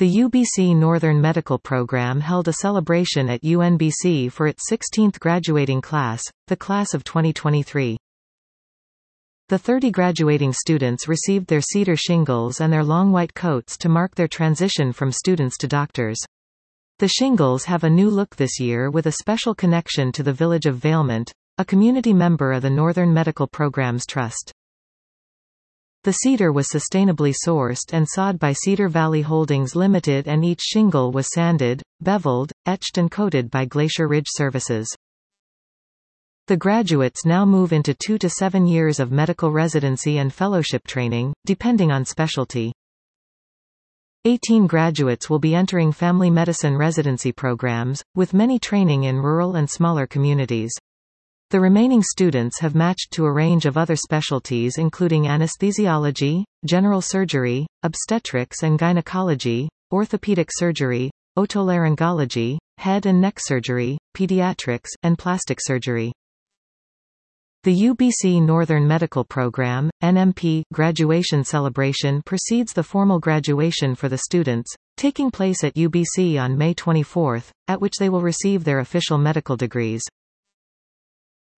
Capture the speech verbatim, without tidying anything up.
The U B C Northern Medical Program held a celebration at U N B C for its sixteenth graduating class, the class of twenty twenty-three. The thirty graduating students received their cedar shingles and their long white coats to mark their transition from students to doctors. The shingles have a new look this year with a special connection to the village of Valemount, a community member of the Northern Medical Programs Trust. The cedar was sustainably sourced and sawed by Cedar Valley Holdings Limited, and each shingle was sanded, beveled, etched and coated by Glacier Ridge Services. The graduates now move into two to seven years of medical residency and fellowship training, depending on specialty. eighteen graduates will be entering family medicine residency programs, with many training in rural and smaller communities. The remaining students have matched to a range of other specialties including anesthesiology, general surgery, obstetrics and gynecology, orthopedic surgery, otolaryngology, head and neck surgery, pediatrics, and plastic surgery. The U B C Northern Medical Program, N M P, graduation celebration precedes the formal graduation for the students, taking place at U B C on May twenty-fourth, at which they will receive their official medical degrees.